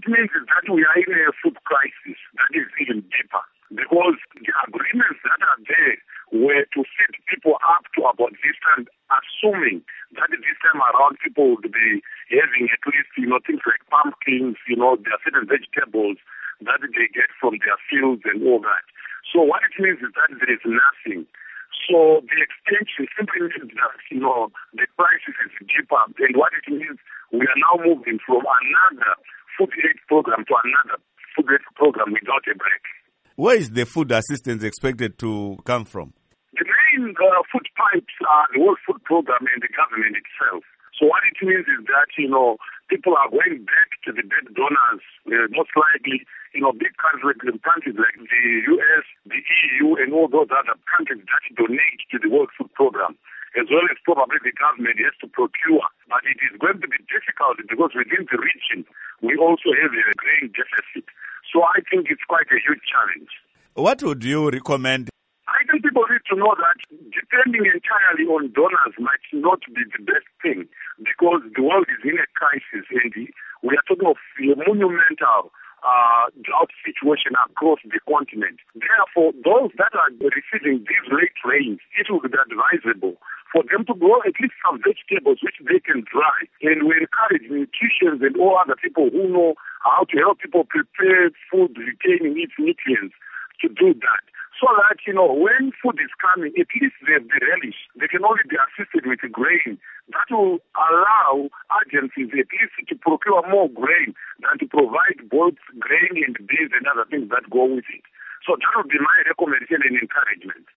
it means is that we are in a food crisis that is even deeper, because the agreements that are there were to feed people up to about this time, assuming that this time around people would be having at least, things like pumpkins, there are certain vegetables that they get from their fields and all that. So what it means is that there is nothing. So the extension simply means that, the crisis is deeper. And what it means, we are now moving from another food aid program to another food aid program without a break. Where is the food assistance expected to come from? The main food pipes are the World Food Program and the government itself. So what it means is that, people are going back to the big donors, most likely, big countries like the US, the EU, and all those other countries that donate to the World Food Program, as well as probably the government has to procure. But it is going to be difficult because within the region, we also have a grain deficit. So I think it's quite a huge challenge. What would you recommend? I think people need to know that depending entirely on donors might not be the best thing, because the world is in a crisis and we are talking of a monumental drought situation across the continent. Therefore, those that are receiving these late rains, it would be advisable for them to grow at least some vegetables which they can dry. And we encourage nutritionists and all other people who know how to help people prepare food retaining its nutrients to do that. So that, when food is coming, at least they have the relish. They can only be assisted with grain. That will allow agencies at least to procure more grain than to provide both grain and beans and other things that go with it. So that would be my recommendation and encouragement.